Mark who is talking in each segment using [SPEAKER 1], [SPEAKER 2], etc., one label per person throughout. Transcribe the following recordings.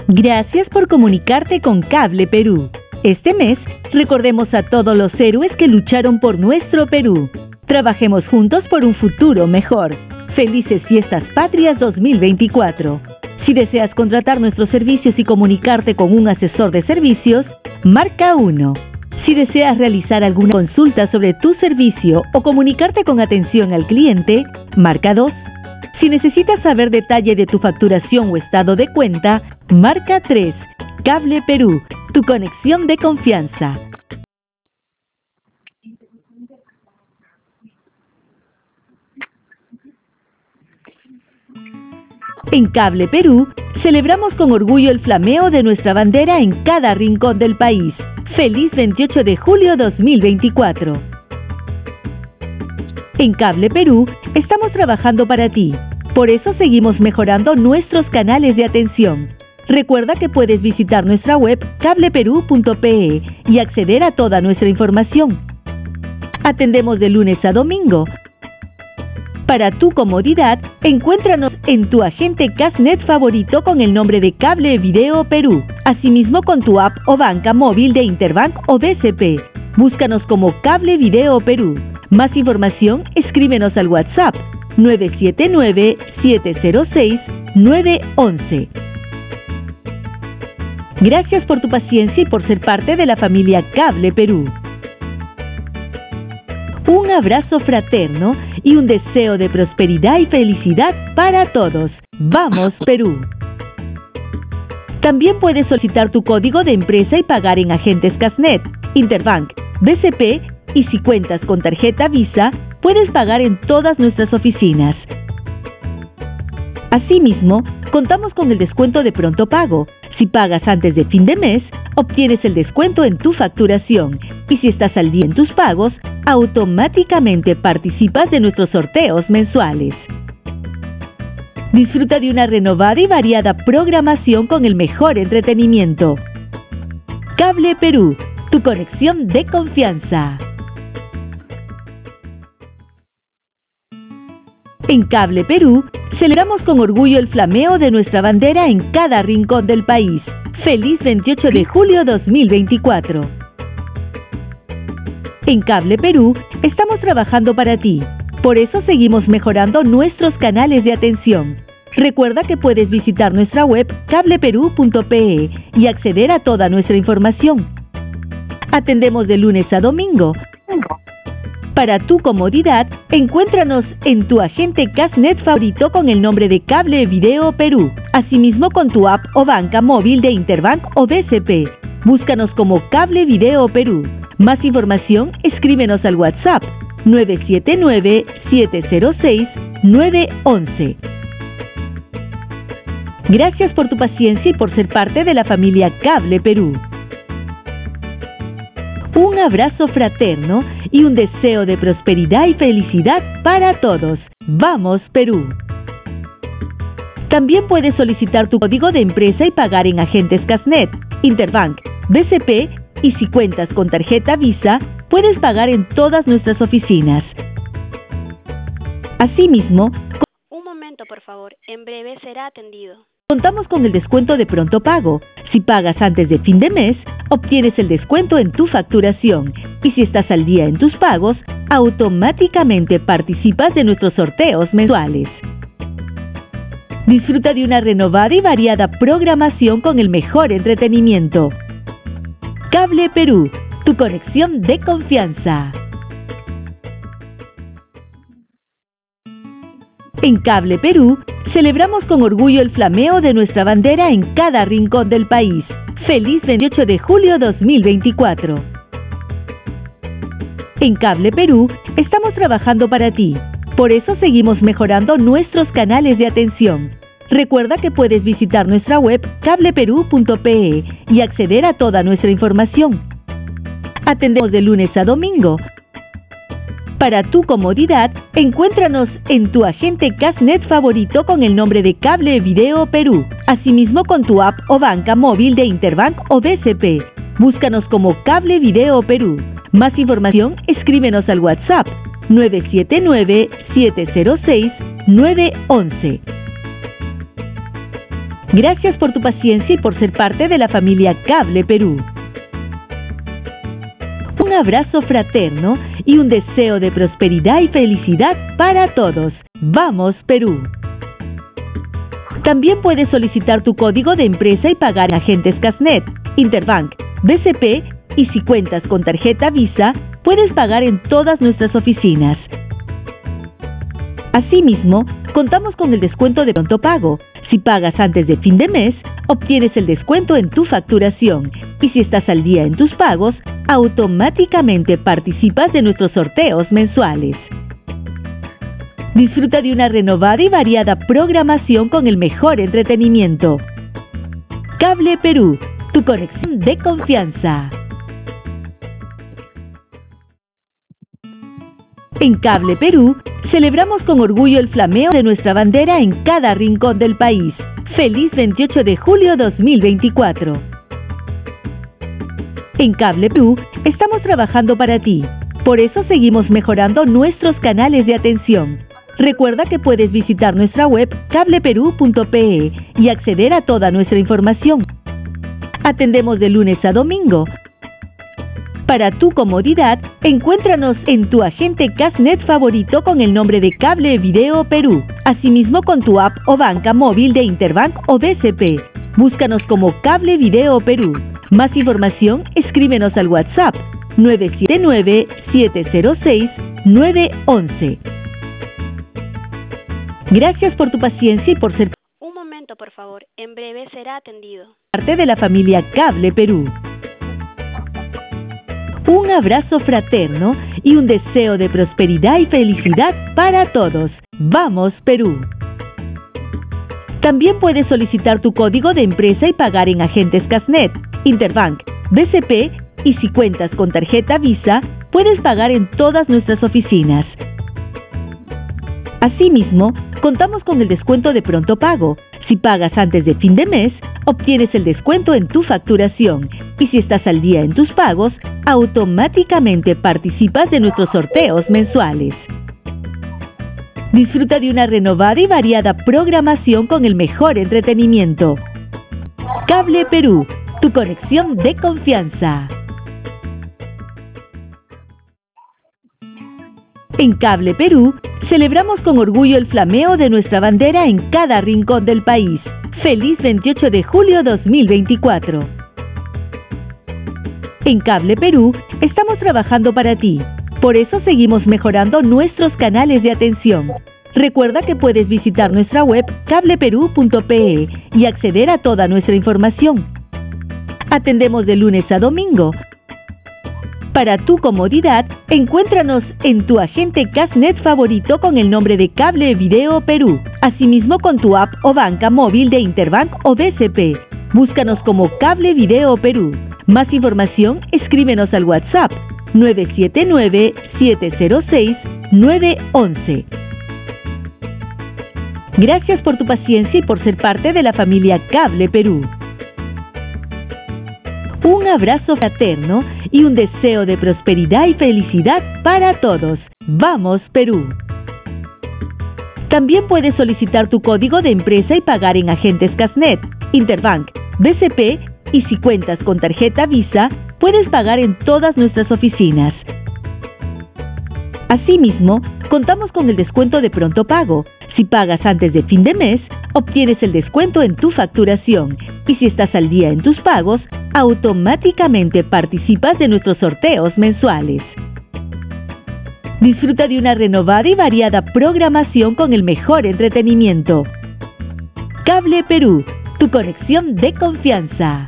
[SPEAKER 1] Gracias por comunicarte con Cable Perú. Este mes, recordemos a todos los héroes que lucharon por nuestro Perú. Trabajemos juntos por un futuro mejor. Felices Fiestas Patrias 2024. Si deseas contratar nuestros servicios y comunicarte con un asesor de servicios, marca 1. Si deseas realizar alguna consulta sobre tu servicio o comunicarte con atención al cliente, marca 2. Si necesitas saber detalle de tu facturación o estado de cuenta, marca 3. Cable Perú, tu conexión de confianza. En Cable Perú, celebramos con orgullo el flameo de nuestra bandera en cada rincón del país. ¡Feliz 28 de julio 2024! En Cable Perú, estamos trabajando para ti. Por eso seguimos mejorando nuestros canales de atención. Recuerda que puedes visitar nuestra web cableperú.pe y acceder a toda nuestra información. Atendemos de lunes a domingo. Para tu comodidad, encuéntranos en tu agente Cashnet favorito con el nombre de Cable Video Perú. Asimismo con tu app o banca móvil de Interbank o BCP. Búscanos como Cable Video Perú. Más información, escríbenos al WhatsApp 979-706-911. Gracias por tu paciencia y por ser parte de la familia Cable Perú. Un abrazo fraterno y un deseo de prosperidad y felicidad para todos. ¡Vamos, Perú! También puedes solicitar tu código de empresa y pagar en agentes Cashnet, Interbank, BCP y si cuentas con tarjeta Visa, puedes pagar en todas nuestras oficinas. Asimismo, contamos con el descuento de pronto pago. Si pagas antes de fin de mes, obtienes el descuento en tu facturación. Y si estás al día en tus pagos, automáticamente participas de nuestros sorteos mensuales. Disfruta de una renovada y variada programación con el mejor entretenimiento. Cable Perú, tu conexión de confianza. En Cable Perú, celebramos con orgullo el flameo de nuestra bandera en cada rincón del país. ¡Feliz 28 de julio 2024! En Cable Perú, estamos trabajando para ti. Por eso seguimos mejorando nuestros canales de atención. Recuerda que puedes visitar nuestra web cableperú.pe y acceder a toda nuestra información. Atendemos de lunes a domingo. Para tu comodidad, encuéntranos en tu agente Cashnet favorito con el nombre de Cable Video Perú. Asimismo con tu app o banca móvil de Interbank o BCP. Búscanos como Cable Video Perú. Más información, escríbenos al WhatsApp 979-706-911. Gracias por tu paciencia y por ser parte de la familia Cable Perú. Un abrazo fraterno y un deseo de prosperidad y felicidad para todos. ¡Vamos, Perú! También puedes solicitar tu código de empresa y pagar en agentes Cashnet, Interbank, BCP y si cuentas con tarjeta Visa, puedes pagar en todas nuestras oficinas. Asimismo,
[SPEAKER 2] un momento, por favor. En breve será atendido.
[SPEAKER 1] Contamos con el descuento de pronto pago. Si pagas antes de fin de mes, obtienes el descuento en tu facturación. Y si estás al día en tus pagos, automáticamente participas de nuestros sorteos mensuales. Disfruta de una renovada y variada programación con el mejor entretenimiento. Cable Perú, tu conexión de confianza. En Cable Perú, celebramos con orgullo el flameo de nuestra bandera en cada rincón del país. ¡Feliz 28 de julio 2024! En Cable Perú, estamos trabajando para ti. Por eso seguimos mejorando nuestros canales de atención. Recuerda que puedes visitar nuestra web cableperú.pe y acceder a toda nuestra información. Atendemos de lunes a domingo. Para tu comodidad, encuéntranos en tu agente Cashnet favorito con el nombre de Cable Video Perú. Asimismo con tu app o banca móvil de Interbank o BCP. Búscanos como Cable Video Perú. Más información, escríbenos al WhatsApp 979-706-911. Gracias por tu paciencia y por ser parte de la familia Cable Perú. Un abrazo fraterno y un deseo de prosperidad y felicidad para todos. ¡Vamos, Perú! También puedes solicitar tu código de empresa y pagar en agentes Casnet, Interbank, BCP y si cuentas con tarjeta Visa, puedes pagar en todas nuestras oficinas. Asimismo, contamos con el descuento de pronto pago. Si pagas antes de fin de mes, obtienes el descuento en tu facturación. Y si estás al día en tus pagos, automáticamente participas de nuestros sorteos mensuales. Disfruta de una renovada y variada programación con el mejor entretenimiento. Cable Perú, tu conexión de confianza. En Cable Perú, celebramos con orgullo el flameo de nuestra bandera en cada rincón del país. ¡Feliz 28 de julio 2024! En Cable Perú, estamos trabajando para ti. Por eso seguimos mejorando nuestros canales de atención. Recuerda que puedes visitar nuestra web cableperú.pe y acceder a toda nuestra información. Atendemos de lunes a domingo. Para tu comodidad, encuéntranos en tu agente Casnet favorito con el nombre de Cable Video Perú. Asimismo con tu app o banca móvil de Interbank o BCP. Búscanos como Cable Video Perú. Más información, escríbenos al WhatsApp 979-706-911. Gracias por tu paciencia y por ser
[SPEAKER 2] Un momento, por favor. En breve será atendido.
[SPEAKER 1] parte de la familia Cable Perú. Un abrazo fraterno y un deseo de prosperidad y felicidad para todos. ¡Vamos, Perú! También puedes solicitar tu código de empresa y pagar en agentes Casnet, Interbank, BCP y si cuentas con tarjeta Visa, puedes pagar en todas nuestras oficinas. Asimismo, contamos con el descuento de pronto pago. Si pagas antes de fin de mes, obtienes el descuento en tu facturación. Y si estás al día en tus pagos, automáticamente participas de nuestros sorteos mensuales. Disfruta de una renovada y variada programación con el mejor entretenimiento. Cable Perú, tu conexión de confianza. En Cable Perú, celebramos con orgullo el flameo de nuestra bandera en cada rincón del país. ¡Feliz 28 de julio 2024! En Cable Perú, estamos trabajando para ti. Por eso seguimos mejorando nuestros canales de atención. Recuerda que puedes visitar nuestra web cableperú.pe y acceder a toda nuestra información. Atendemos de lunes a domingo. Para tu comodidad, encuéntranos en tu agente Casnet favorito con el nombre de Cable Video Perú. Asimismo con tu app o banca móvil de Interbank o BCP. Búscanos como Cable Video Perú. Más información, escríbenos al WhatsApp 979-706-911. Gracias por tu paciencia y por ser parte de la familia Cable Perú. Un abrazo fraterno y un deseo de prosperidad y felicidad para todos. ¡Vamos, Perú! También puedes solicitar tu código de empresa y pagar en agentes Casnet, Interbank, BCP y si cuentas con tarjeta Visa, puedes pagar en todas nuestras oficinas. Asimismo, contamos con el descuento de pronto pago. Si pagas antes de fin de mes, obtienes el descuento en tu facturación. Y si estás al día en tus pagos, automáticamente participas de nuestros sorteos mensuales. Disfruta de una renovada y variada programación con el mejor entretenimiento. Cable Perú, tu conexión de confianza.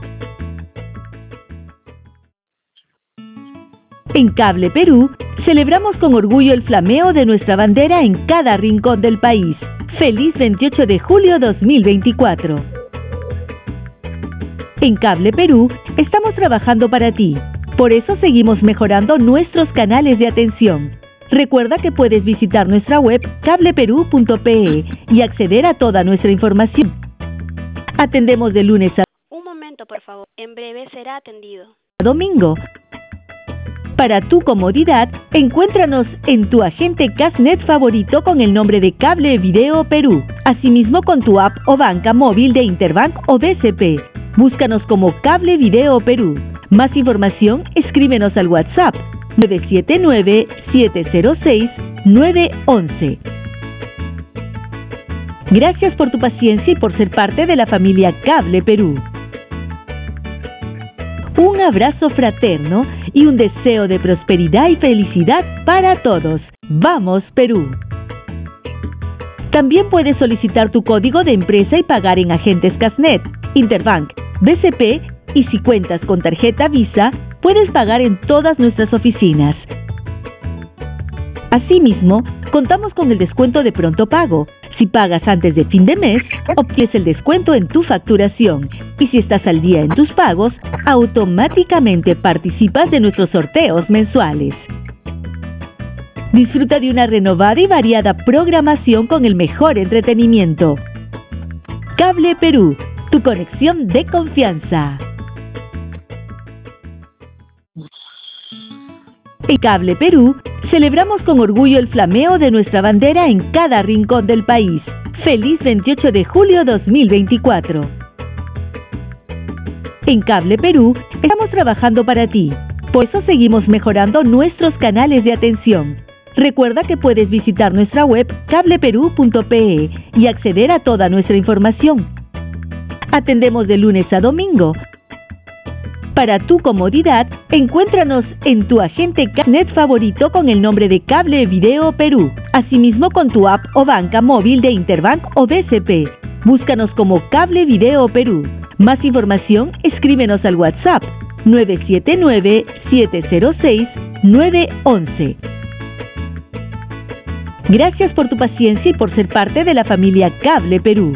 [SPEAKER 1] En Cable Perú, celebramos con orgullo el flameo de nuestra bandera en cada rincón del país. ¡Feliz 28 de julio 2024! En Cable Perú, estamos trabajando para ti. Por eso seguimos mejorando nuestros canales de atención. Recuerda que puedes visitar nuestra web cableperú.pe y acceder a toda nuestra información. Atendemos de lunes a
[SPEAKER 2] Un momento, por favor. En breve será atendido.
[SPEAKER 1] domingo. Para tu comodidad, encuéntranos en tu agente Cashnet favorito con el nombre de Cable Video Perú. Asimismo con tu app o banca móvil de Interbank o BCP. Búscanos como Cable Video Perú. Más información, escríbenos al WhatsApp 979-706-911. Gracias por tu paciencia y por ser parte de la familia Cable Perú. Un abrazo fraterno y un deseo de prosperidad y felicidad para todos. ¡Vamos, Perú! También puedes solicitar tu código de empresa y pagar en agentes Cashnet, Interbank, BCP y si cuentas con tarjeta Visa, puedes pagar en todas nuestras oficinas. Asimismo, contamos con el descuento de pronto pago. Si pagas antes de fin de mes, obtienes el descuento en tu facturación. Y si estás al día en tus pagos, automáticamente participas de nuestros sorteos mensuales. Disfruta de una renovada y variada programación con el mejor entretenimiento. Cable Perú, tu conexión de confianza. En Cable Perú, celebramos con orgullo el flameo de nuestra bandera en cada rincón del país. ¡Feliz 28 de julio 2024! En Cable Perú, estamos trabajando para ti. Por eso seguimos mejorando nuestros canales de atención. Recuerda que puedes visitar nuestra web cableperú.pe y acceder a toda nuestra información. Atendemos de lunes a domingo. Para tu comodidad, encuéntranos en tu agente Cashnet favorito con el nombre de Cable Video Perú. Asimismo con tu app o banca móvil de Interbank o BCP. Búscanos como Cable Video Perú. Más información, escríbenos al WhatsApp 979-706-911. Gracias por tu paciencia y por ser parte de la familia Cable Perú.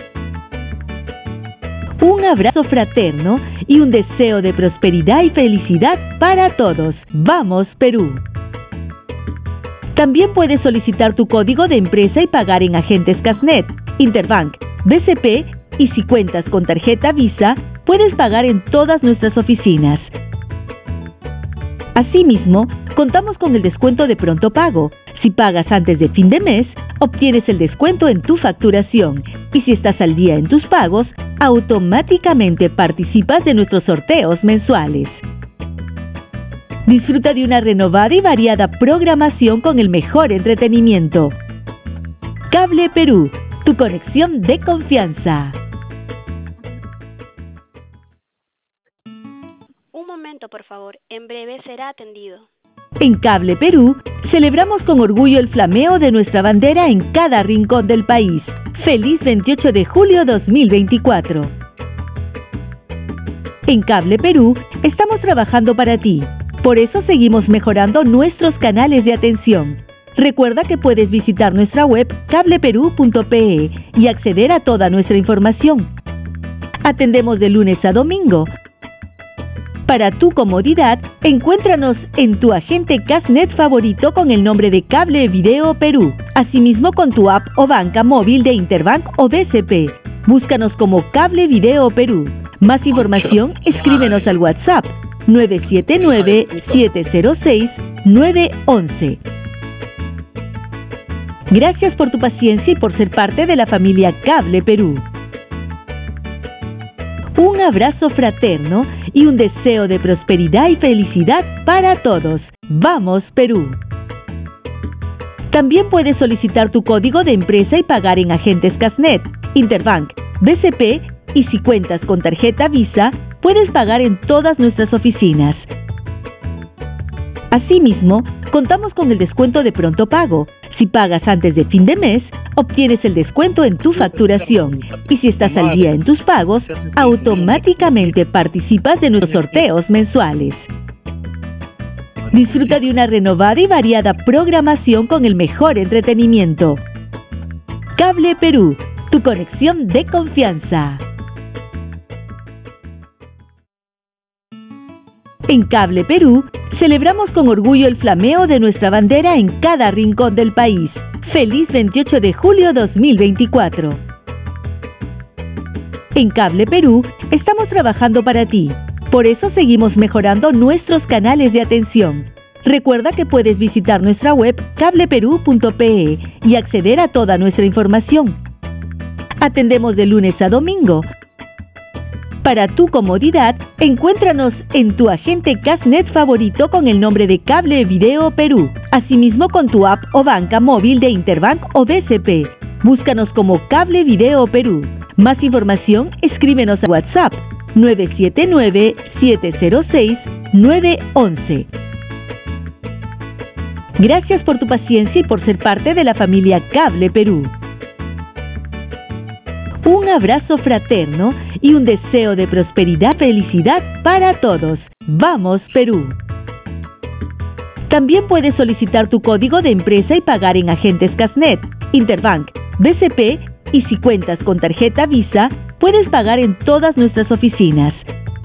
[SPEAKER 1] Un abrazo fraterno y un deseo de prosperidad y felicidad para todos. ¡Vamos, Perú! También puedes solicitar tu código de empresa y pagar en agentes Cashnet, Interbank, BCP y si cuentas con tarjeta Visa, puedes pagar en todas nuestras oficinas. Asimismo, contamos con el descuento de pronto pago. Si pagas antes de fin de mes, obtienes el descuento en tu facturación. Y si estás al día en tus pagos, automáticamente participas de nuestros sorteos mensuales. Disfruta de una renovada y variada programación con el mejor entretenimiento. Cable Perú, tu conexión de confianza.
[SPEAKER 2] Un momento, por favor. En breve será atendido.
[SPEAKER 1] En Cable Perú, celebramos con orgullo el flameo de nuestra bandera en cada rincón del país. ¡Feliz 28 de julio 2024! En Cable Perú, estamos trabajando para ti. Por eso seguimos mejorando nuestros canales de atención. Recuerda que puedes visitar nuestra web cableperú.pe y acceder a toda nuestra información. Atendemos de lunes a domingo. Para tu comodidad, encuéntranos en tu agente Cashnet favorito con el nombre de Cable Video Perú. Asimismo con tu app o banca móvil de Interbank o BCP. Búscanos como Cable Video Perú. Más información, escríbenos al WhatsApp 979-706-911. Gracias por tu paciencia y por ser parte de la familia Cable Perú. Un abrazo fraterno y un deseo de prosperidad y felicidad para todos. ¡Vamos, Perú! También puedes solicitar tu código de empresa y pagar en agentes Cashnet, Interbank, BCP y si cuentas con tarjeta Visa, puedes pagar en todas nuestras oficinas. Asimismo, contamos con el descuento de pronto pago. Si pagas antes de fin de mes, obtienes el descuento en tu facturación. Y si estás al día en tus pagos, automáticamente participas de nuestros sorteos mensuales. Disfruta de una renovada y variada programación con el mejor entretenimiento. Cable Perú, tu conexión de confianza. En Cable Perú, celebramos con orgullo el flameo de nuestra bandera en cada rincón del país. ¡Feliz 28 de julio 2024! En Cable Perú, estamos trabajando para ti. Por eso seguimos mejorando nuestros canales de atención. Recuerda que puedes visitar nuestra web cableperú.pe y acceder a toda nuestra información. Atendemos de lunes a domingo. Para tu comodidad, encuéntranos en tu agente Cashnet favorito con el nombre de Cable Video Perú. Asimismo con tu app o banca móvil de Interbank o BCP. Búscanos como Cable Video Perú. Más información, escríbenos a WhatsApp 979-706-911. Gracias por tu paciencia y por ser parte de la familia Cable Perú. Un abrazo fraterno y un deseo de prosperidad y felicidad para todos. ¡Vamos, Perú! También puedes solicitar tu código de empresa y pagar en agentes Cashnet, Interbank, BCP y si cuentas con tarjeta Visa, puedes pagar en todas nuestras oficinas.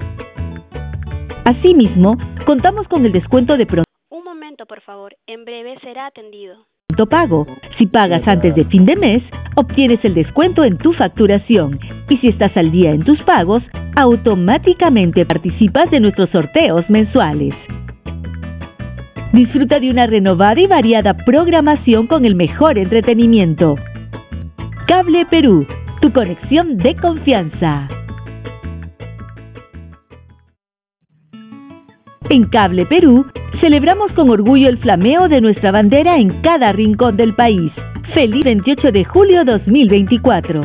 [SPEAKER 1] Asimismo, contamos con el descuento de pronto
[SPEAKER 2] por favor, en breve será atendido.
[SPEAKER 1] Pago. Si pagas antes de fin de mes, obtienes el descuento en tu facturación. Y si estás al día en tus pagos, automáticamente participas de nuestros sorteos mensuales. Disfruta de una renovada y variada programación con el mejor entretenimiento. Cable Perú, tu conexión de confianza. En Cable Perú, celebramos con orgullo el flameo de nuestra bandera en cada rincón del país. ¡Feliz 28 de julio 2024!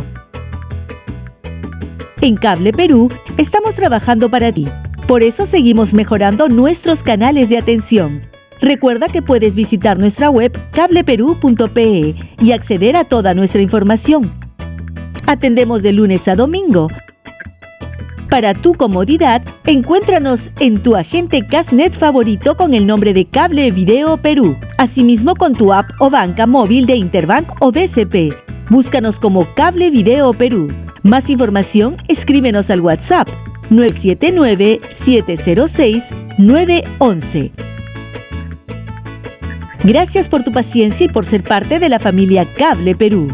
[SPEAKER 1] En Cable Perú, estamos trabajando para ti. Por eso seguimos mejorando nuestros canales de atención. Recuerda que puedes visitar nuestra web cableperú.pe y acceder a toda nuestra información. Atendemos de lunes a domingo. Para tu comodidad, encuéntranos en tu agente Cashnet favorito con el nombre de Cable Video Perú. Asimismo con tu app o banca móvil de Interbank o BCP. Búscanos como Cable Video Perú. Más información, escríbenos al WhatsApp 979-706-911. Gracias por tu paciencia y por ser parte de la familia Cable Perú.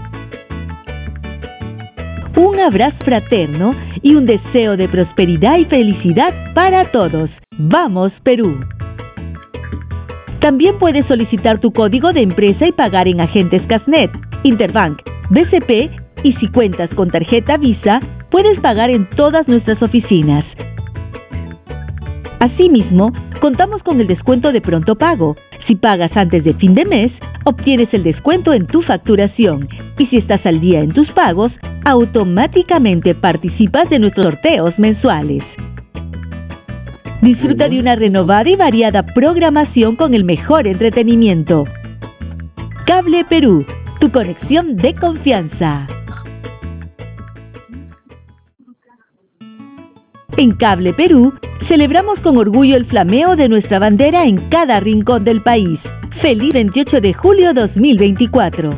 [SPEAKER 1] Un abrazo fraterno y un deseo de prosperidad y felicidad para todos. ¡Vamos, Perú! También puedes solicitar tu código de empresa y pagar en agentes Cashnet, Interbank, BCP y si cuentas con tarjeta Visa, puedes pagar en todas nuestras oficinas. Asimismo, contamos con el descuento de pronto pago. Si pagas antes de fin de mes, obtienes el descuento en tu facturación. Y si estás al día en tus pagos, automáticamente participas de nuestros sorteos mensuales. Disfruta de una renovada y variada programación con el mejor entretenimiento. Cable Perú, tu conexión de confianza. En Cable Perú, celebramos con orgullo el flameo de nuestra bandera en cada rincón del país. ¡Feliz 28 de julio 2024!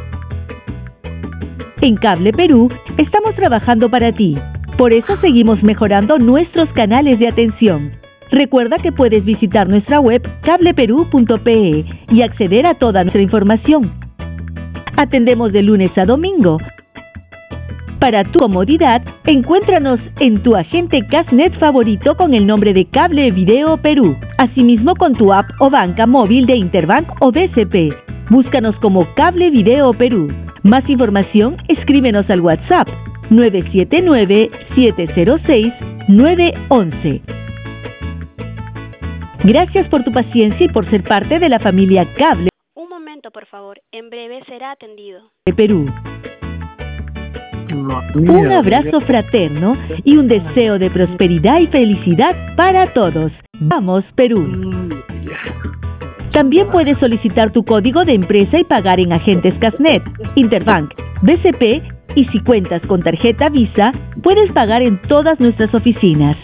[SPEAKER 1] En Cable Perú, estamos trabajando para ti. Por eso seguimos mejorando nuestros canales de atención. Recuerda que puedes visitar nuestra web cableperú.pe y acceder a toda nuestra información. Atendemos de lunes a domingo. Para tu comodidad, encuéntranos en tu agente Cashnet favorito con el nombre de Cable Video Perú. Asimismo con tu app o banca móvil de Interbank o BCP. Búscanos como Cable Video Perú. Más información, escríbenos al WhatsApp 979-706-911. Gracias por tu paciencia y por ser parte de la familia Cable.
[SPEAKER 2] Un momento, por favor. En breve será atendido.
[SPEAKER 1] Perú. Un abrazo fraterno y un deseo de prosperidad y felicidad para todos. ¡Vamos, Perú! También puedes solicitar tu código de empresa y pagar en agentes Cashnet, Interbank, BCP y si cuentas con tarjeta Visa, puedes pagar en todas nuestras oficinas.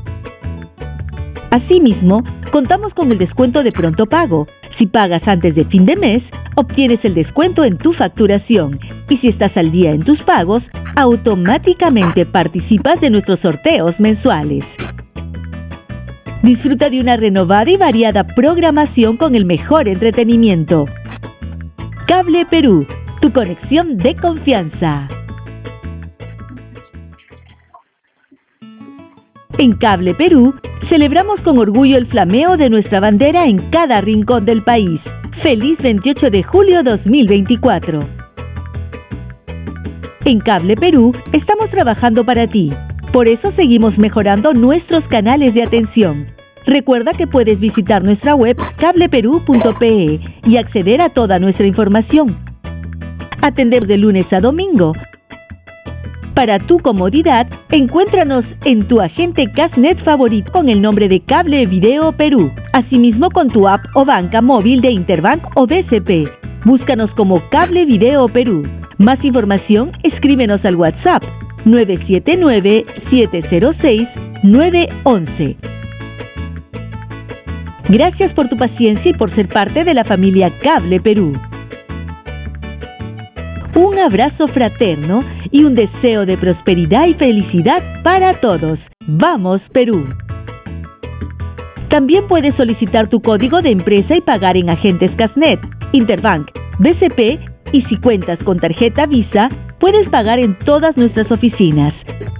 [SPEAKER 1] Asimismo, contamos con el descuento de pronto pago. Si pagas antes de fin de mes, obtienes el descuento en tu facturación. Y si estás al día en tus pagos, automáticamente participas de nuestros sorteos mensuales. Disfruta de una renovada y variada programación con el mejor entretenimiento. Cable Perú, tu conexión de confianza. En Cable Perú, celebramos con orgullo el flameo de nuestra bandera en cada rincón del país. ¡Feliz 28 de julio 2024! En Cable Perú, estamos trabajando para ti. Por eso seguimos mejorando nuestros canales de atención. Recuerda que puedes visitar nuestra web cableperú.pe y acceder a toda nuestra información. Atender de lunes a domingo. Para tu comodidad, encuéntranos en tu agente Castnet favorito con el nombre de Cable Video Perú. Asimismo con tu app o banca móvil de Interbank o BCP. Búscanos como Cable Video Perú. Más información, escríbenos al WhatsApp 979-706-911. Gracias por tu paciencia y por ser parte de la familia Cable Perú. Un abrazo fraterno y un deseo de prosperidad y felicidad para todos. ¡Vamos, Perú! También puedes solicitar tu código de empresa y pagar en agentes Castnet, Interbank, BCP y si cuentas con tarjeta Visa, puedes pagar en todas nuestras oficinas.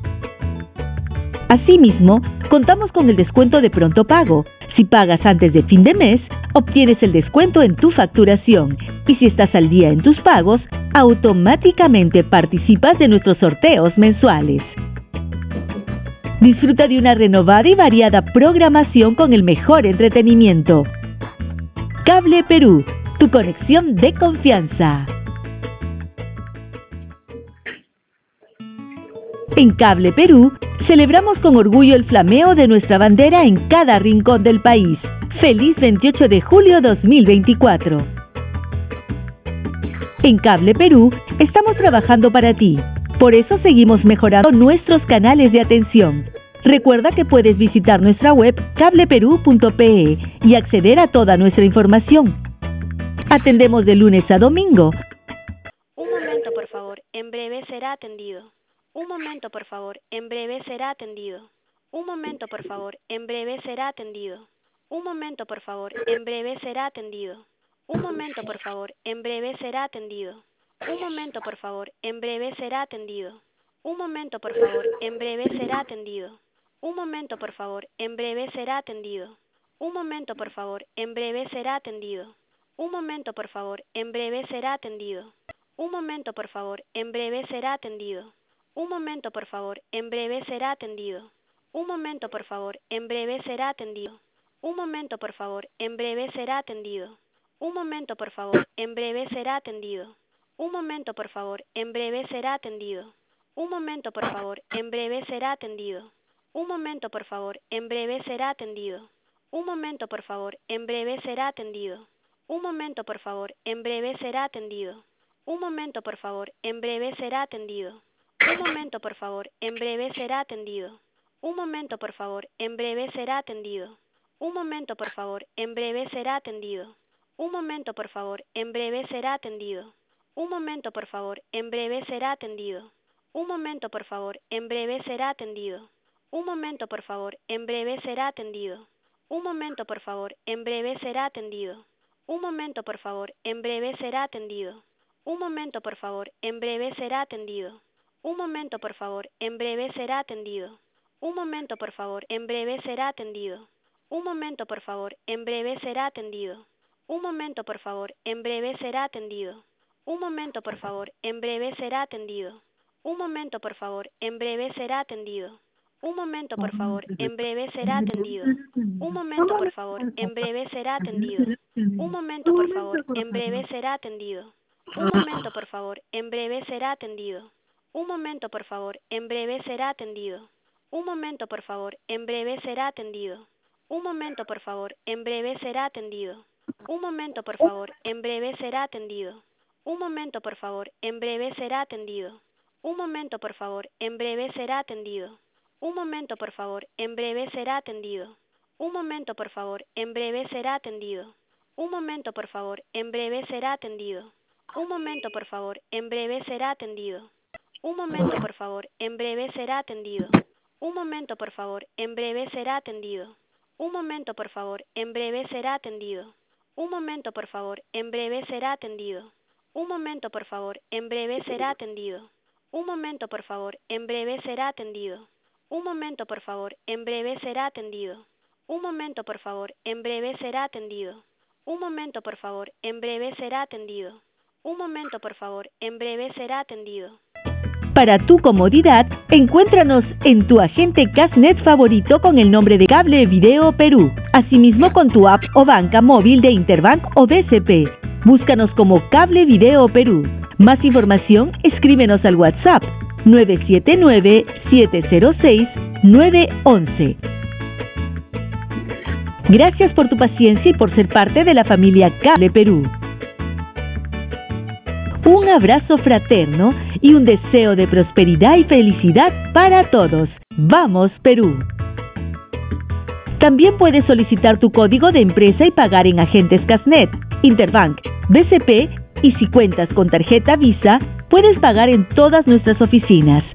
[SPEAKER 1] Asimismo, contamos con el descuento de pronto pago. Si pagas antes de fin de mes, obtienes el descuento en tu facturación. Y si estás al día en tus pagos, automáticamente participas de nuestros sorteos mensuales. Disfruta de una renovada y variada programación con el mejor entretenimiento. Cable Perú, tu conexión de confianza. En Cable Perú, celebramos con orgullo el flameo de nuestra bandera en cada rincón del país. ¡Feliz 28 de julio 2024! En Cable Perú, estamos trabajando para ti. Por eso seguimos mejorando nuestros canales de atención. Recuerda que puedes visitar nuestra web cableperú.pe y acceder a toda nuestra información. Atendemos de lunes a domingo.
[SPEAKER 2] Un momento, por favor. En breve será atendido. Un momento, por favor. En breve será atendido. Un momento, por favor. En breve será atendido. Un momento, por favor. En breve será atendido. Un momento, por favor. En breve será atendido. Un momento, por favor. En breve será atendido. Un momento, por favor. En breve será atendido. Un momento, por favor. En breve será atendido. Un momento, por favor. En breve será atendido. Un momento, por favor. En breve será atendido. Un momento, por favor. En breve será atendido. Un momento, por favor. En breve será atendido. Un momento, por favor. En breve será atendido. Un momento, por favor. En breve será atendido. Un momento, por favor. En breve será atendido. Un momento, por favor. En breve será atendido. Un momento, por favor. En breve será atendido. Un momento, por favor. En breve será atendido. Un momento, por favor. En breve será atendido. Un momento, por favor. En breve será atendido. Un momento, por favor. En breve será atendido. Un momento, por favor. En breve será atendido. Un momento, por favor. En breve será atendido. Un momento, por favor. En breve será atendido. Un momento, por favor. En breve será atendido. Un momento, por favor. En breve será atendido. Un momento, por favor. En breve será atendido. Un momento, por favor. En breve será atendido. Un momento, por favor. En breve será atendido. Un momento, por favor. En breve será atendido. Un momento, por favor. En breve será atendido. Un momento, por favor. En breve será atendido. Un momento, por favor. En breve será atendido. Un momento, por favor. En breve será atendido. Un momento, por favor. En breve será atendido. Un momento, por favor. En breve será atendido. Un momento, por favor. En breve será atendido. Un momento, por favor. En breve será atendido. Un momento, por favor. En breve será atendido. Un momento, por favor. En breve será atendido. Un momento, por favor. En breve será atendido. Un momento, por favor. En breve será atendido. Un momento, por favor. En breve será atendido. Un momento, por favor. En breve será atendido. Un momento, por favor. En breve será atendido. Un momento, por favor. En breve será atendido. Un momento, por favor. En breve será atendido. Un momento, por favor. En breve será atendido. Un momento, por favor. En breve será atendido. Un momento, por favor. En breve será atendido. Un momento, por favor. En breve será atendido. Un momento, por favor. En breve será atendido. Un momento, por favor. En breve será atendido. Un momento, por favor. En breve será atendido. Un momento, por favor. En breve será atendido. Un momento, por favor. En breve será atendido. Un momento, por favor. En breve será atendido. Un momento, por favor, en breve será atendido. Un momento, por favor, en breve será atendido. Un momento, por favor, en breve será atendido. Un momento, por favor, en breve será atendido.
[SPEAKER 1] Para tu comodidad, encuéntranos en tu agente Cashnet favorito con el nombre de Cable Video Perú. Asimismo con tu app o banca móvil de Interbank o BCP. Búscanos como Cable Video Perú. Más información, escríbenos al WhatsApp 979-706-911. Gracias por tu paciencia y por ser parte de la familia Cable Perú. Un abrazo fraterno y un deseo de prosperidad y felicidad para todos. ¡Vamos, Perú! También puedes solicitar tu código de empresa y pagar en agentes Cashnet, Interbank, BCP y si cuentas con tarjeta Visa, puedes pagar en todas nuestras oficinas.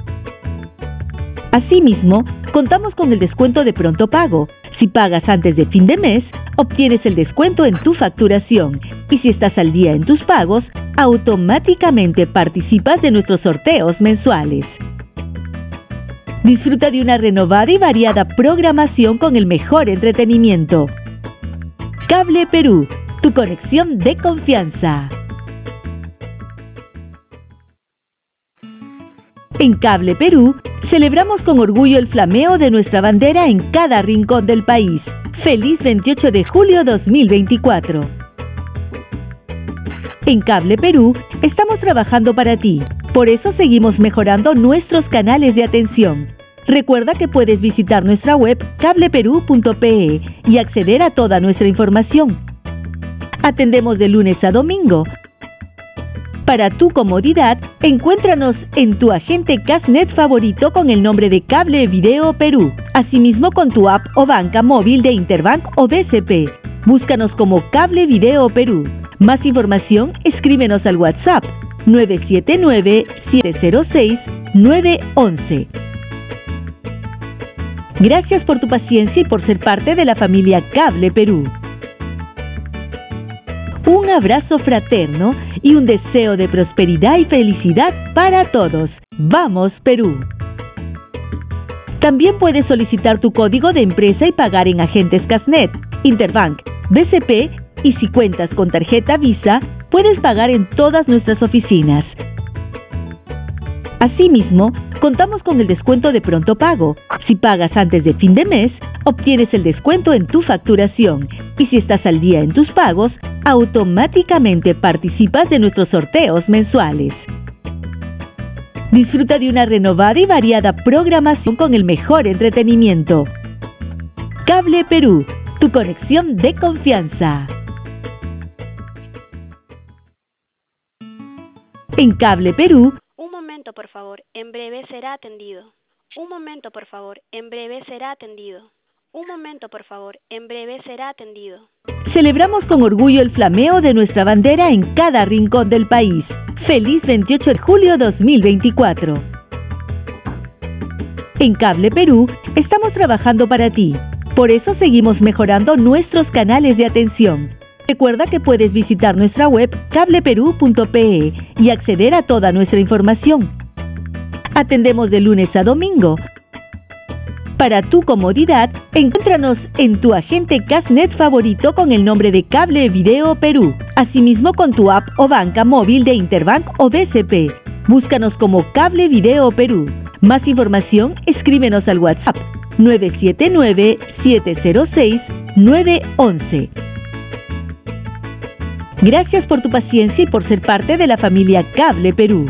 [SPEAKER 1] Asimismo, contamos con el descuento de pronto pago. Si pagas antes de fin de mes, obtienes el descuento en tu facturación. Y si estás al día en tus pagos, automáticamente participas de nuestros sorteos mensuales. Disfruta de una renovada y variada programación con el mejor entretenimiento. Cable Perú, tu conexión de confianza. En Cable Perú, celebramos con orgullo el flameo de nuestra bandera en cada rincón del país. ¡Feliz 28 de julio 2024! En Cable Perú, estamos trabajando para ti. Por eso seguimos mejorando nuestros canales de atención. Recuerda que puedes visitar nuestra web cableperú.pe y acceder a toda nuestra información. Atendemos de lunes a domingo. Para tu comodidad, encuéntranos en tu agente Cashnet favorito con el nombre de Cable Video Perú. Asimismo con tu app o banca móvil de Interbank o BCP. Búscanos como Cable Video Perú. Más información, escríbenos al WhatsApp 979-706-911. Gracias por tu paciencia y por ser parte de la familia Cable Perú. Un abrazo fraterno y un deseo de prosperidad y felicidad para todos. ¡Vamos, Perú! También puedes solicitar tu código de empresa y pagar en agentes Cashnet, Interbank, BCP y si cuentas con tarjeta Visa, puedes pagar en todas nuestras oficinas. Asimismo, contamos con el descuento de pronto pago. Si pagas antes de fin de mes, obtienes el descuento en tu facturación. Y si estás al día en tus pagos, automáticamente participas de nuestros sorteos mensuales. Disfruta de una renovada y variada programación con el mejor entretenimiento. Cable Perú, tu conexión de confianza. En Cable Perú,
[SPEAKER 2] un momento, por favor, en breve será atendido. Un momento, por favor, en breve será atendido. Un momento, por favor, en breve será atendido.
[SPEAKER 1] Celebramos con orgullo el flameo de nuestra bandera en cada rincón del país. ¡Feliz 28 de julio 2024! En Cable Perú, estamos trabajando para ti. Por eso seguimos mejorando nuestros canales de atención. Recuerda que puedes visitar nuestra web cableperú.pe y acceder a toda nuestra información. Atendemos de lunes a domingo. Para tu comodidad, encuéntranos en tu agente Cashnet favorito con el nombre de Cable Video Perú. Asimismo con tu app o banca móvil de Interbank o BCP. Búscanos como Cable Video Perú. Más información, escríbenos al WhatsApp 979-706-911. Gracias por tu paciencia y por ser parte de la familia Cable Perú.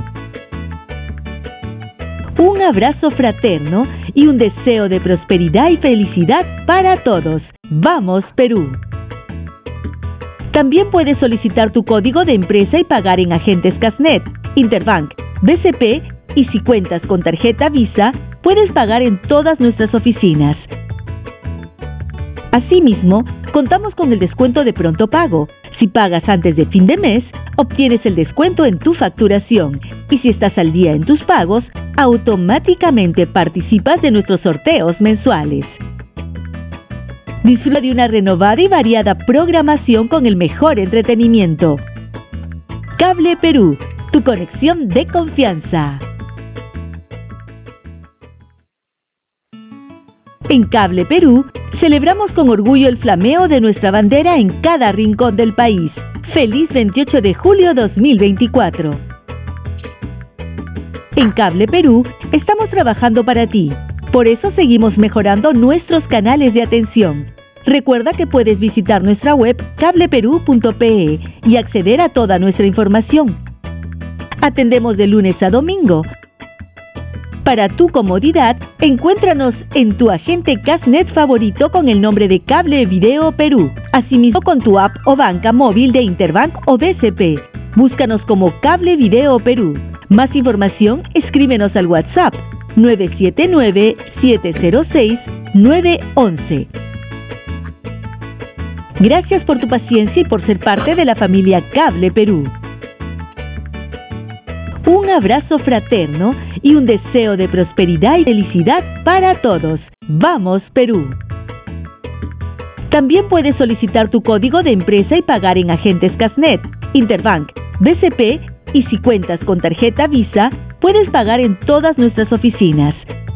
[SPEAKER 1] Un abrazo fraterno y un deseo de prosperidad y felicidad para todos. ¡Vamos, Perú! También puedes solicitar tu código de empresa y pagar en agentes Cashnet, Interbank, BCP y si cuentas con tarjeta Visa, puedes pagar en todas nuestras oficinas. Asimismo, contamos con el descuento de pronto pago. Si pagas antes de fin de mes, obtienes el descuento en tu facturación. Y si estás al día en tus pagos, automáticamente participas de nuestros sorteos mensuales. Disfruta de una renovada y variada programación con el mejor entretenimiento. Cable Perú, tu conexión de confianza. En Cable Perú, celebramos con orgullo el flameo de nuestra bandera en cada rincón del país. ¡Feliz 28 de julio 2024! En Cable Perú, estamos trabajando para ti. Por eso seguimos mejorando nuestros canales de atención. Recuerda que puedes visitar nuestra web cableperú.pe y acceder a toda nuestra información. Atendemos de lunes a domingo. Para tu comodidad, encuéntranos en tu agente Casnet favorito con el nombre de Cable Video Perú. Asimismo con tu app o banca móvil de Interbank o BCP. Búscanos como Cable Video Perú. Más información, escríbenos al WhatsApp 979-706-911. Gracias por tu paciencia y por ser parte de la familia Cable Perú. Un abrazo fraterno y un deseo de prosperidad y felicidad para todos. ¡Vamos, Perú! También puedes solicitar tu código de empresa y pagar en agentes Casnet, Interbank, BCP y si cuentas con tarjeta Visa, puedes pagar en todas nuestras oficinas.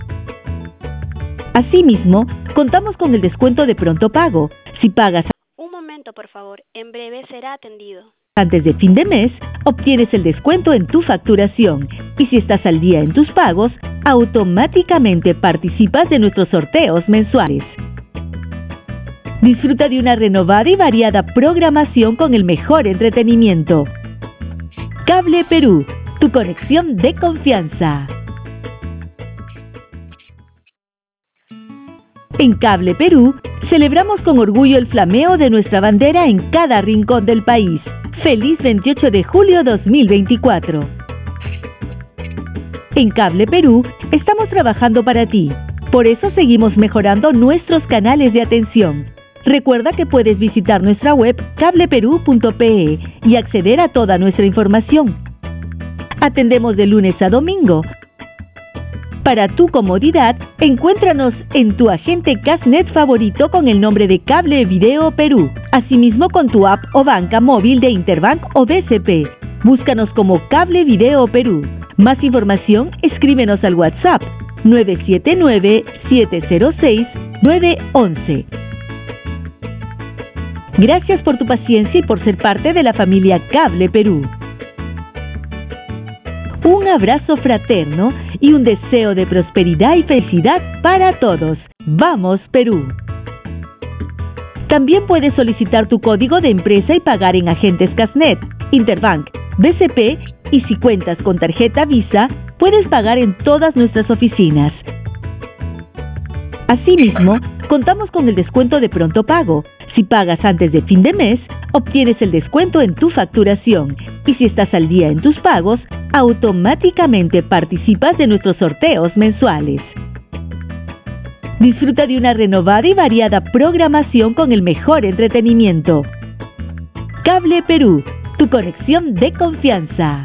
[SPEAKER 1] Asimismo, contamos con el descuento de pronto pago. Si pagas
[SPEAKER 2] Un momento, por favor. En breve será atendido.
[SPEAKER 1] antes de fin de mes, obtienes el descuento en tu facturación. Y si estás al día en tus pagos, automáticamente participas de nuestros sorteos mensuales. Disfruta de una renovada y variada programación con el mejor entretenimiento. Cable Perú, tu conexión de confianza. En Cable Perú, celebramos con orgullo el flameo de nuestra bandera en cada rincón del país. ¡Feliz 28 de julio 2024! En Cable Perú, estamos trabajando para ti. Por eso seguimos mejorando nuestros canales de atención. Recuerda que puedes visitar nuestra web cableperú.pe y acceder a toda nuestra información. Atendemos de lunes a domingo. Para tu comodidad, encuéntranos en tu agente Casnet favorito con el nombre de Cable Video Perú. Asimismo con tu app o banca móvil de Interbank o BCP. Búscanos como Cable Video Perú. Más información, escríbenos al WhatsApp 979-706-911. Gracias por tu paciencia y por ser parte de la familia Cable Perú. Un abrazo fraterno y un deseo de prosperidad y felicidad para todos. ¡Vamos, Perú! También puedes solicitar tu código de empresa y pagar en agentes Casnet, Interbank, BCP y si cuentas con tarjeta Visa, puedes pagar en todas nuestras oficinas. Asimismo, contamos con el descuento de pronto pago. Si pagas antes de fin de mes, obtienes el descuento en tu facturación. Y si estás al día en tus pagos, automáticamente participas de nuestros sorteos mensuales. Disfruta de una renovada y variada programación con el mejor entretenimiento. Cable Perú, tu conexión de confianza.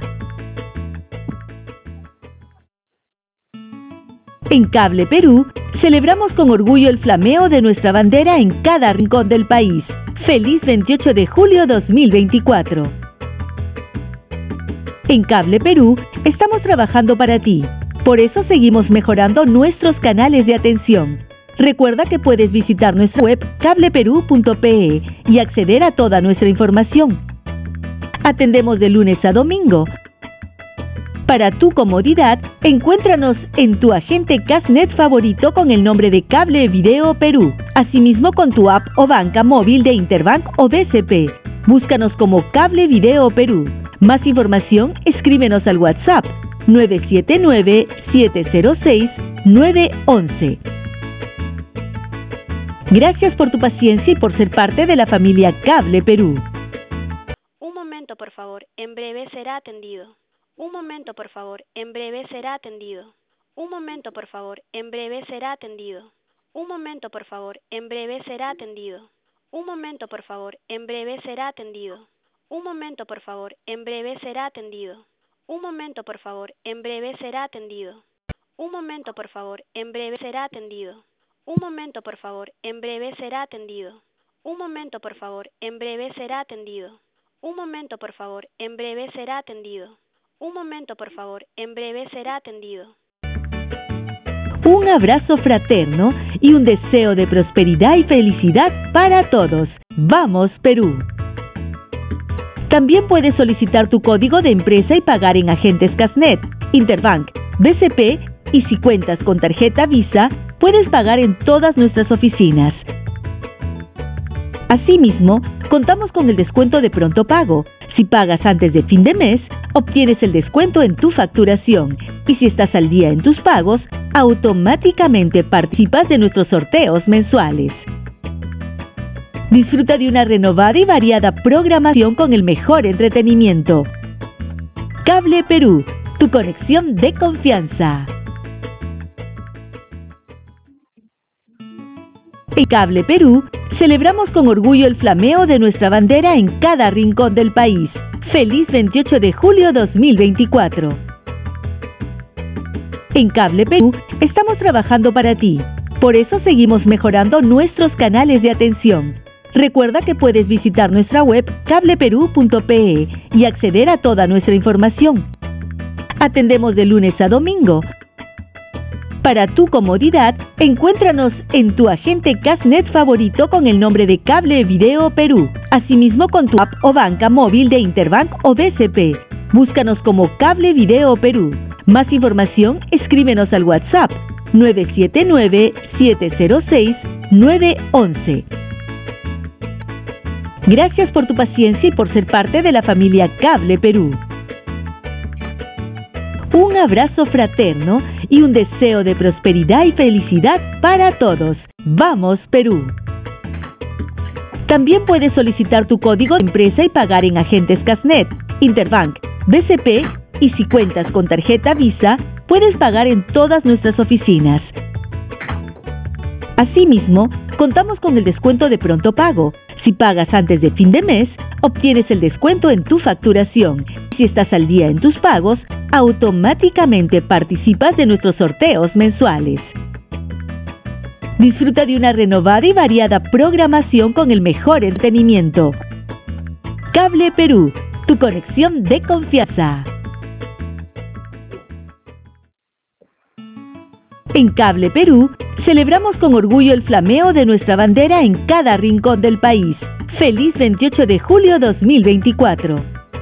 [SPEAKER 1] En Cable Perú, celebramos con orgullo el flameo de nuestra bandera en cada rincón del país. ¡Feliz 28 de julio 2024! En Cable Perú, estamos trabajando para ti. Por eso seguimos mejorando nuestros canales de atención. Recuerda que puedes visitar nuestra web cableperú.pe y acceder a toda nuestra información. Atendemos de lunes a domingo. Para tu comodidad, encuéntranos en tu agente Casnet favorito con el nombre de Cable Video Perú. Asimismo con tu app o banca móvil de Interbank o BCP. Búscanos como Cable Video Perú. Más información, escríbenos al WhatsApp 979-706-911. Gracias por tu paciencia y por ser parte de la familia Cable Perú.
[SPEAKER 2] Un momento, por favor. En breve será atendido. Un momento, por favor. En breve será atendido. Un momento, por favor. En breve será atendido. Un momento, por favor. En breve será atendido. Un momento, por favor. En breve será atendido. Un momento, por favor. En breve será atendido. Un momento, por favor. En breve será atendido. Un momento, por favor. En breve será atendido. Un momento, por favor. En breve será atendido. Un momento, por favor. En breve será atendido. Un momento, por favor. En breve será atendido. Un momento, por favor. En breve será atendido.
[SPEAKER 1] Un abrazo fraterno y un deseo de prosperidad y felicidad para todos. ¡Vamos, Perú! También puedes solicitar tu código de empresa y pagar en agentes Casnet, Interbank, BCP y si cuentas con tarjeta Visa, puedes pagar en todas nuestras oficinas. Asimismo, contamos con el descuento de pronto pago. Si pagas antes de fin de mes, obtienes el descuento en tu facturación. Y si estás al día en tus pagos, automáticamente participas de nuestros sorteos mensuales. Disfruta de una renovada y variada programación con el mejor entretenimiento. Cable Perú, tu conexión de confianza. En Cable Perú, celebramos con orgullo el flameo de nuestra bandera en cada rincón del país. ¡Feliz 28 de julio 2024! En Cable Perú, estamos trabajando para ti. Por eso seguimos mejorando nuestros canales de atención. Recuerda que puedes visitar nuestra web cableperú.pe y acceder a toda nuestra información. Atendemos de lunes a domingo. Para tu comodidad, encuéntranos en tu agente Casnet favorito con el nombre de Cable Video Perú. Asimismo con tu app o banca móvil de Interbank o BCP. Búscanos como Cable Video Perú. Más información, escríbenos al WhatsApp 979-706-911. Gracias por tu paciencia y por ser parte de la familia Cable Perú. Un abrazo fraterno y un deseo de prosperidad y felicidad para todos. ¡Vamos, Perú! También puedes solicitar tu código de empresa y pagar en agentes Casnet, Interbank, BCP y si cuentas con tarjeta Visa, puedes pagar en todas nuestras oficinas. Asimismo, contamos con el descuento de pronto pago. Si pagas antes de fin de mes, obtienes el descuento en tu facturación. Si estás al día en tus pagos, automáticamente participas de nuestros sorteos mensuales. Disfruta de una renovada y variada programación con el mejor entretenimiento. Cable Perú, tu conexión de confianza. En Cable Perú, celebramos con orgullo el flameo de nuestra bandera en cada rincón del país. ¡Feliz 28 de julio 2024!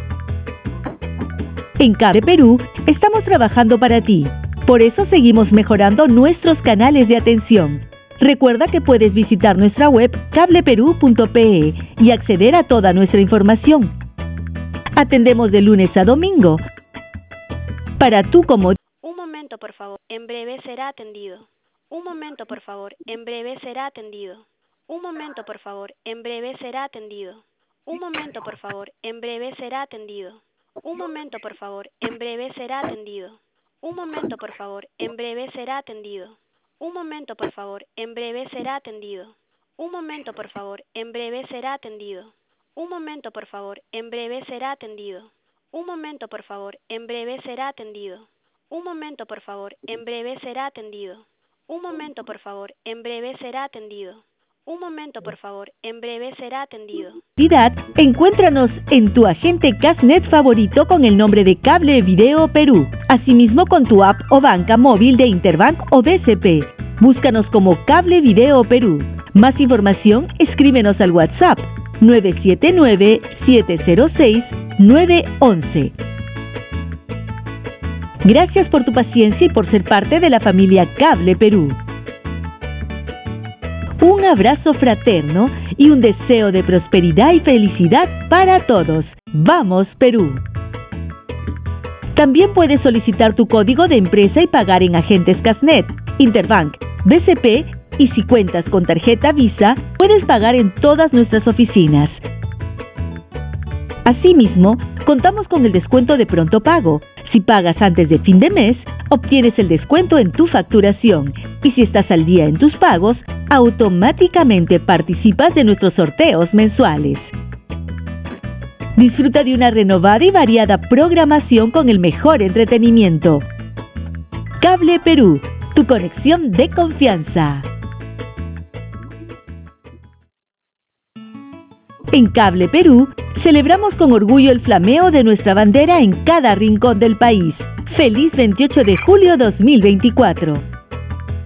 [SPEAKER 1] En Cable Perú, estamos trabajando para ti. Por eso seguimos mejorando nuestros canales de atención. Recuerda que puedes visitar nuestra web cableperú.pe y acceder a toda nuestra información. Atendemos de lunes a domingo. Para tu comodidad.
[SPEAKER 2] Un momento, por favor. En breve será atendido. Un momento, por favor. En breve será atendido. Un momento, por favor. En breve será atendido. Un momento, por favor. En breve será atendido. Un momento, por favor. En breve será atendido. Un momento, por favor. En breve será atendido. Un momento, por favor. En breve será atendido. Un momento, por favor. En breve será atendido. Un momento, por favor. En breve será atendido. Un momento, por favor. En breve será atendido. Un momento, por favor. En breve será atendido. Un momento, por favor. En breve será atendido. Un momento, por favor. En breve será atendido.
[SPEAKER 1] Encuéntranos en tu agente Casnet favorito con el nombre de Cable Video Perú. Asimismo con tu app o banca móvil de Interbank o BCP. Búscanos como Cable Video Perú. Más información, escríbenos al WhatsApp 979-706-911. Gracias por tu paciencia y por ser parte de la familia Cable Perú. Un abrazo fraterno y un deseo de prosperidad y felicidad para todos. ¡Vamos, Perú! También puedes solicitar tu código de empresa y pagar en agentes Casnet, Interbank, BCP y si cuentas con tarjeta Visa, puedes pagar en todas nuestras oficinas. Asimismo, contamos con el descuento de pronto pago. Si pagas antes de fin de mes, obtienes el descuento en tu facturación. Y si estás al día en tus pagos, automáticamente participas de nuestros sorteos mensuales. Disfruta de una renovada y variada programación con el mejor entretenimiento. Cable Perú, tu conexión de confianza. En Cable Perú, celebramos con orgullo el flameo de nuestra bandera en cada rincón del país. ¡Feliz 28 de julio 2024!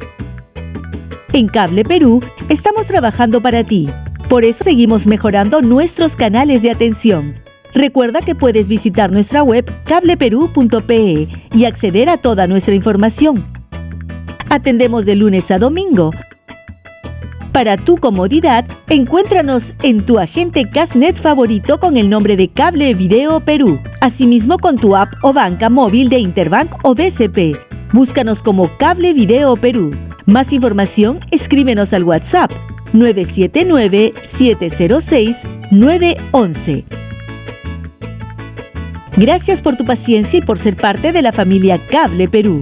[SPEAKER 1] En Cable Perú estamos trabajando para ti. Por eso seguimos mejorando nuestros canales de atención. Recuerda que puedes visitar nuestra web cableperú.pe y acceder a toda nuestra información. Atendemos de lunes a domingo. Para tu comodidad, encuéntranos en tu agente Cashnet favorito con el nombre de Cable Video Perú. Asimismo con tu app o banca móvil de Interbank o BCP. Búscanos como Cable Video Perú. Más información, escríbenos al WhatsApp 979-706-911. Gracias por tu paciencia y por ser parte de la familia Cable Perú.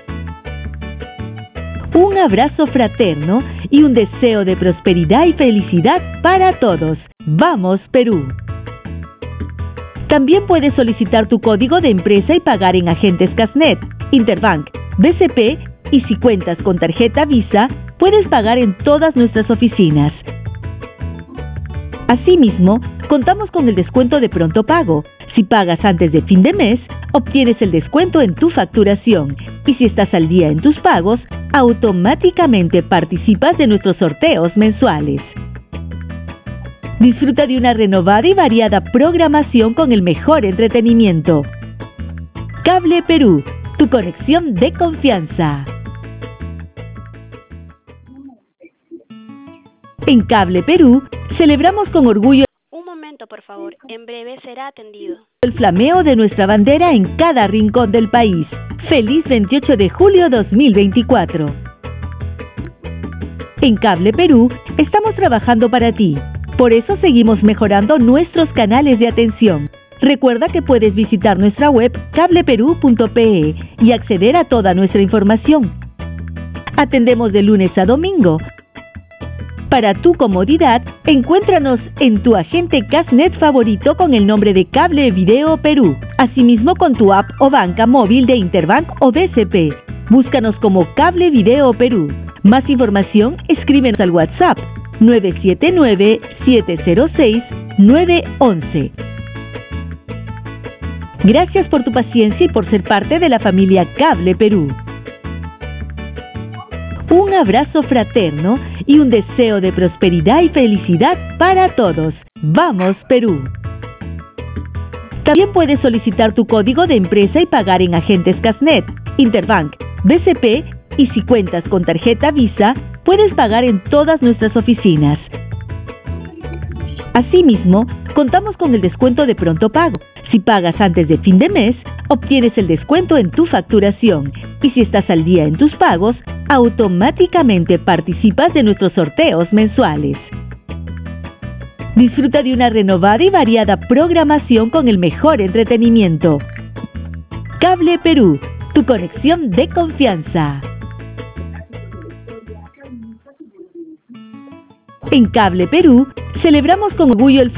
[SPEAKER 1] Un abrazo fraterno y un deseo de prosperidad y felicidad para todos. ¡Vamos, Perú! También puedes solicitar tu código de empresa y pagar en agentes Cashnet, Interbank, BCP y si cuentas con tarjeta Visa, puedes pagar en todas nuestras oficinas. Asimismo, contamos con el descuento de pronto pago. Si pagas antes de fin de mes, obtienes el descuento en tu facturación y si estás al día en tus pagos, automáticamente participas de nuestros sorteos mensuales. Disfruta de una renovada y variada programación con el mejor entretenimiento. Cable Perú, tu conexión de confianza. En Cable Perú, celebramos con orgullo
[SPEAKER 2] Un momento, por favor. En breve será atendido.
[SPEAKER 1] el flameo de nuestra bandera en cada rincón del país. ¡Feliz 28 de julio 2024! En Cable Perú estamos trabajando para ti. Por eso seguimos mejorando nuestros canales de atención. Recuerda que puedes visitar nuestra web cableperú.pe y acceder a toda nuestra información. Atendemos de lunes a domingo. Para tu comodidad, encuéntranos en tu agente Cashnet favorito con el nombre de Cable Video Perú. Asimismo con tu app o banca móvil de Interbank o BCP. Búscanos como Cable Video Perú. Más información, escríbenos al WhatsApp 979-706-911. Gracias por tu paciencia y por ser parte de la familia Cable Perú. Un abrazo fraterno y un deseo de prosperidad y felicidad para todos. ¡Vamos, Perú! También puedes solicitar tu código de empresa y pagar en agentes Cashnet, Interbank, BCP y si cuentas con tarjeta Visa, puedes pagar en todas nuestras oficinas. Asimismo, contamos con el descuento de pronto pago. Si pagas antes de fin de mes, obtienes el descuento en tu facturación y si estás al día en tus pagos, automáticamente participas de nuestros sorteos mensuales. Disfruta de una renovada y variada programación con el mejor entretenimiento. Cable Perú, tu conexión de confianza. En Cable Perú, celebramos con orgullo el